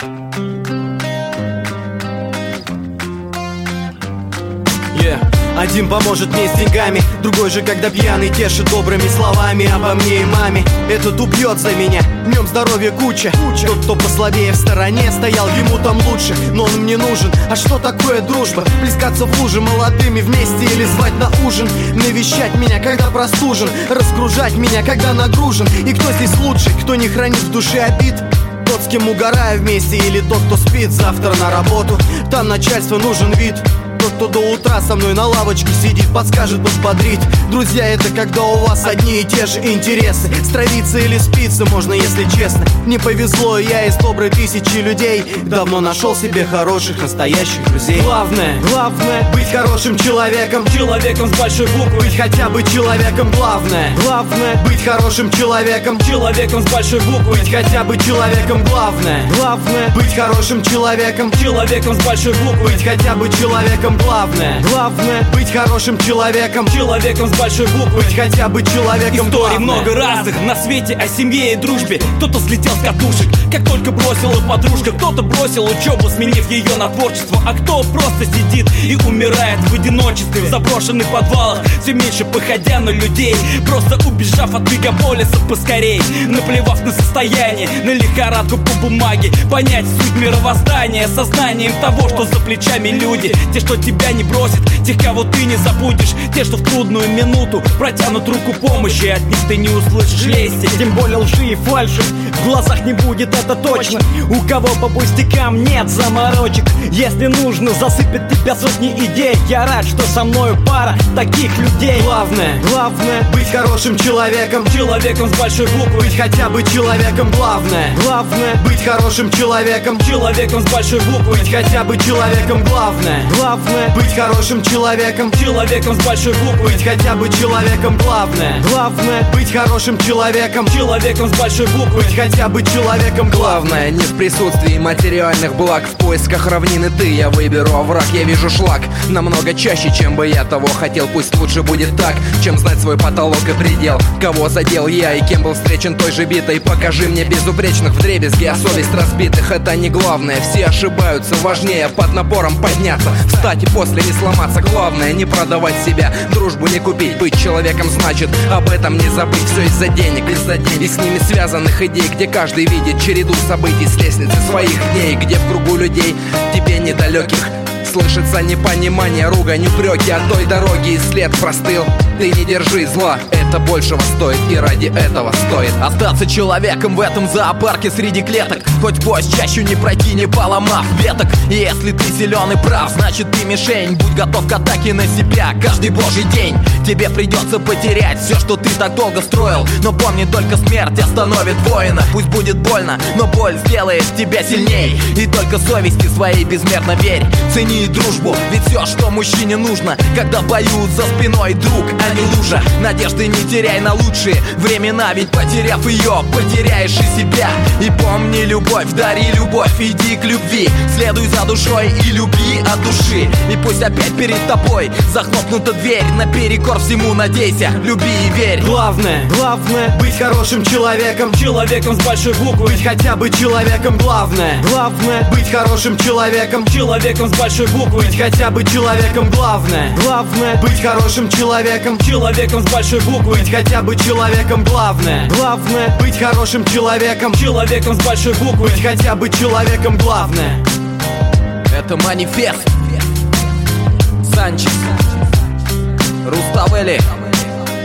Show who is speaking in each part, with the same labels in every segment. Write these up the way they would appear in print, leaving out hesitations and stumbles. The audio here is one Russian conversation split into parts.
Speaker 1: Один поможет мне с деньгами, другой же, когда пьяный, тешит добрыми словами обо мне и маме. Этот убьет за меня, в нем здоровья куча. Тот, кто послабее в стороне стоял, ему там лучше, но он мне нужен. А что такое дружба? Плескаться в луже молодыми вместе или звать на ужин? Навещать меня, когда простужен, разгружать меня, когда нагружен. И кто здесь лучше, кто не хранит в душе обид? Тот, с кем угораю вместе, или тот, кто спит завтра на работу? Там начальству нужен вид. Тот, кто до утра со мной на лавочке сидит, подскажет, подбодрит. Друзья, это когда у вас одни и те же интересы. Стравиться или спиться можно, если честно. Не повезло, я из доброй тысячи людей давно нашел себе хороших, настоящих друзей. Главное быть хорошим человеком, человеком с большой буквы. Быть хотя бы человеком, главное быть хорошим человеком, человеком с большой буквы. Быть хотя бы человеком, главное быть хорошим человеком, человеком с большой буквы. Быть хотя бы человеком, главное быть хорошим человеком, человеком с большой буквы. Быть хотя бы человеком,
Speaker 2: историй много разных на свете о семье и дружбе. Кто-то слетел с катушек, как только бросила подружка. Кто-то бросил учебу, сменив ее на творчество. А кто просто сидит и умирает в одиночестве, в заброшенных подвалах, все меньше походя на людей, просто убежав от мегаполиса поскорей. Наплевав на состояние, на лихорадку по бумаге, понять суть мировоздания сознанием того, что за плечами люди. Те, что тебя не бросят, тех, кого ты не забудешь. Те, что в трудную минуту протянут руку помощи, от них ты не услышишь лести.
Speaker 3: Тем более лжи и фальши в глазах не будет, это точно. У кого по пустякам нет заморочек. Если нужно, засыпет тебя сотни идей. Я рад, что со мною пара таких людей.
Speaker 1: Главное быть хорошим человеком, человеком с большой буквы. Быть хотя бы человеком, главное быть хорошим человеком, человеком с большой буквы. Быть хотя бы человеком, главное быть хорошим человеком, человеком с большой буквы. Быть хотя бы человеком, главное быть хорошим человеком, человеком с большой буквы. Быть хотя бы человеком,
Speaker 4: главное не в присутствии материальных благ. В поисках равнины ты, я выберу овраг. Я вижу шлак намного чаще, чем бы я того хотел. Пусть лучше будет так, чем знать свой потолок и предел. Кого задел я и кем был встречен той же битой. Покажи мне безупречных вдребезги, а совесть разбитых — это не главное. Все ошибаются, важнее под напором подняться, встать и после не сломаться. Главное не продавать себя, дружбу не купить. Быть человеком значит об этом не забыть. Все из-за денег, и с ними связанных идей, где каждый видит череду событий с лестницы своих дней, где в кругу людей тебе недалеких слышится непонимание, ругань, упреки. От той дороги и след простыл. Ты не держи зла, это большего стоит, и ради этого стоит
Speaker 5: остаться человеком в этом зоопарке среди клеток. Хоть кость чащу не пройти, не поломав веток. И если ты силен и прав, значит ты мишень. Будь готов к атаке на себя каждый божий день. Тебе придется потерять все, что ты так долго строил. Но помни, только смерть остановит воина. Пусть будет больно, но боль сделает тебя сильней. И только совести своей безмерно верь. Цени дружбу, ведь все, что мужчине нужно, когда в бою за спиной друг, а не лужа. Надежды не теряй на лучшие времена, ведь потеряв ее, потеряешь и себя. И помни, любовь, дари любовь, иди к любви, следуй за душой и люби от души. И пусть опять перед тобой захлопнута дверь, наперекор всему надейся, люби и верь.
Speaker 1: Главное быть хорошим человеком, человеком с большой буквы. Быть хотя бы человеком, главное быть хорошим человеком, человеком с большой буквы. Быть хотя бы человеком, главное быть хорошим человеком, человеком с большой буквы. Быть хотя бы человеком, главное быть хорошим человеком, человеком с большой буквы. Быть хотя бы человеком, главное.
Speaker 5: Это манифест. Санчес, Руставели,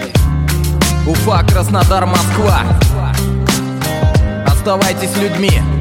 Speaker 5: Уфа, Краснодар, Москва. Оставайтесь людьми.